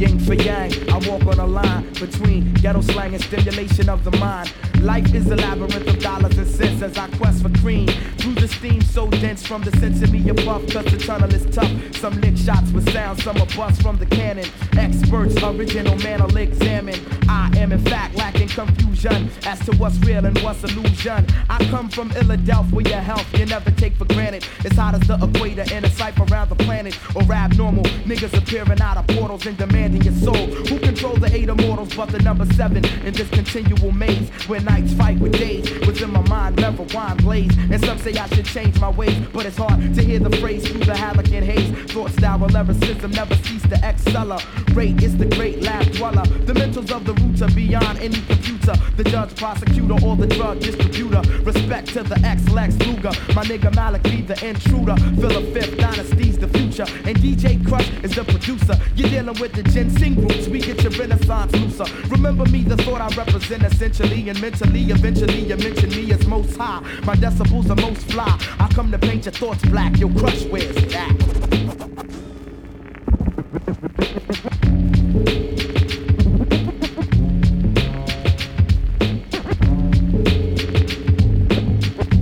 yin for yang. I walk on a line between ghetto slang and stimulation of the mind. Life is a labyrinth of dollars and cents as I quest for cream. Through the steam so dense from the sense of me above, cause the tunnel is tough. Some lick shots with sound, some are bust from the cannon. Experts, original man will examine. I am in fact lacking confusion as to what's real and what's illusion. I come from Philadelphia, health you never take for granted. It's hot as the equator in a cipher around the planet. Or abnormal niggas appearing out of portals and demanding your soul. Who control the 8 immortals but the number 7 in this continual maze where nights fight with days? Within my mind, never wine blaze. And some say I should change my ways, but it's hard to hear the phrase through the halogen haze. Thought style lyricism never cease to accelerate. It's the great lab dweller. The mentals of the roots are beyond any computer. The judge, prosecutor, or the drug distributor. Respect to the ex-Lex Luger. My nigga Malik be the intruder. Philip Fifth Dynasty's the future. And DJ Crush is the producer. You're dealing with the ginseng roots. We get your renaissance looser. Remember me, the thought I represent essentially and mentally. Eventually you mention me as most high. My decibels are most fly. I come to paint your thoughts black. Your Crush, where's that?